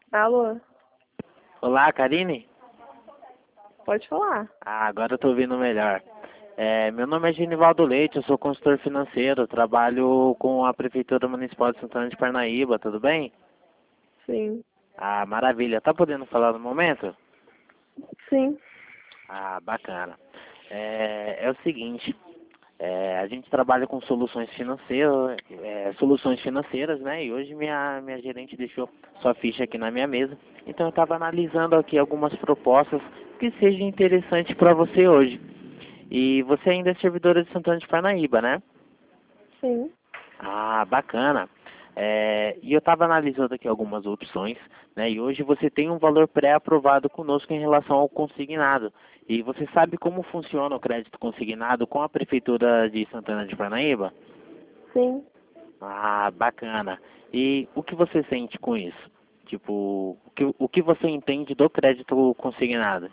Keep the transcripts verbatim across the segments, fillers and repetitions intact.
Alô, Olá, Karine? pode falar. Ah, agora eu tô ouvindo melhor. É, meu nome é Genivaldo Leite, eu sou consultor financeiro, trabalho com a Prefeitura Municipal de Santana de Parnaíba, tudo bem? Sim, Ah, maravilha. Tá podendo falar no momento? sim, Ah, bacana. É, é o seguinte, é, a gente trabalha com soluções financeiras, é, soluções financeiras, né? E hoje minha, minha gerente deixou sua ficha aqui na minha mesa. Então eu estava analisando aqui algumas propostas que sejam interessantes para você hoje. E você ainda é servidora de Santana de Parnaíba, né? sim. Ah, bacana. É, e eu estava analisando aqui algumas opções, né? E hoje você tem um valor pré-aprovado conosco em relação ao consignado. E você sabe como funciona o crédito consignado com a Prefeitura de Santana de Parnaíba? Sim. Ah, bacana. E o que você sente com isso? Tipo, o que, o que você entende do crédito consignado?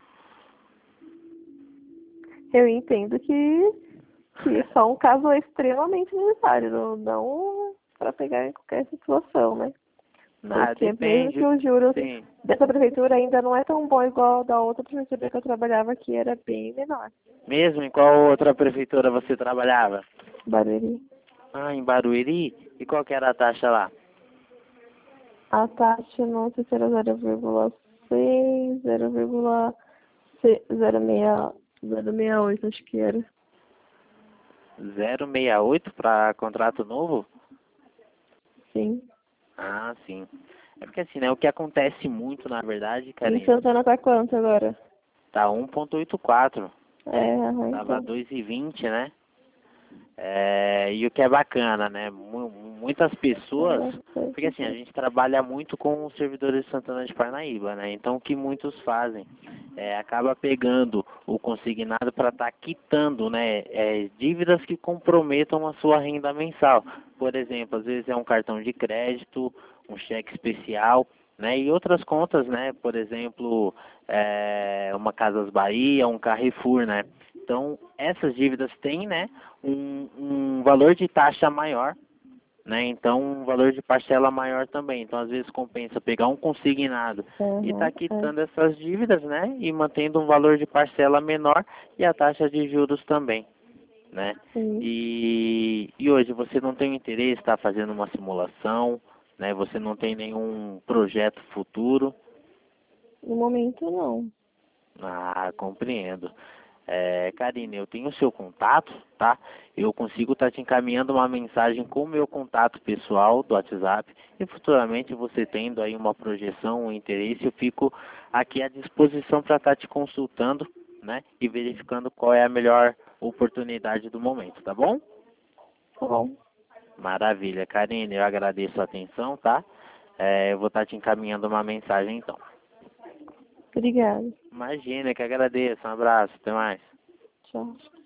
Eu entendo que, que só um caso é extremamente necessário, não, não para pegar em qualquer situação, né? Ah, Porque mesmo que depende. os juros Sim. dessa prefeitura ainda não é tão bom igual da outra prefeitura que eu trabalhava, que era bem menor. Mesmo em qual outra prefeitura você trabalhava? Barueri. Ah, em Barueri? E qual que era a taxa lá? A taxa, não sei se era zero vírgula seis, zero vírgula zero seis oito, acho que era. zero vírgula sessenta e oito para contrato novo? Sim. Ah, sim. É porque assim, né? O que acontece muito, na verdade, Em Karine, Santana tá quanto agora? tá um ponto oitenta e quatro. É, aham, Tava então. dois e vinte, né? É, e o que é bacana, né? Mu- Muitas pessoas, É, sei, porque sei, assim, a sei. gente trabalha muito com os servidores de Santana de Parnaíba, né? Então o que muitos fazem é acaba pegando o consignado para estar quitando, né? É, dívidas que comprometam a sua renda mensal. Por exemplo, às vezes é um cartão de crédito, um cheque especial, né? E outras contas, né? Por exemplo, é, uma Casas Bahia, um Carrefour, né? Então, essas dívidas têm, né, um, um valor de taxa maior, né? Então, um valor de parcela maior também. Então, às vezes compensa pegar um consignado e estar Aham, é. quitando essas dívidas, né? E mantendo um valor de parcela menor e a taxa de juros também, né? Sim. E, e hoje você não tem interesse em estar fazendo uma simulação, né? Você não tem nenhum projeto futuro. No momento, não. Ah, compreendo. É, Karine, eu tenho o seu contato, tá? Eu consigo estar te encaminhando uma mensagem com o meu contato pessoal do WhatsApp e futuramente você tendo aí uma projeção, um interesse, eu fico aqui à disposição para estar te consultando, né? E verificando qual é a melhor oportunidade do momento, tá bom? Tá bom. Maravilha, Karine, eu agradeço a atenção, tá? É, eu vou estar te encaminhando uma mensagem então. Obrigada. Imagina, que agradeço. Um abraço, até mais. Tchau.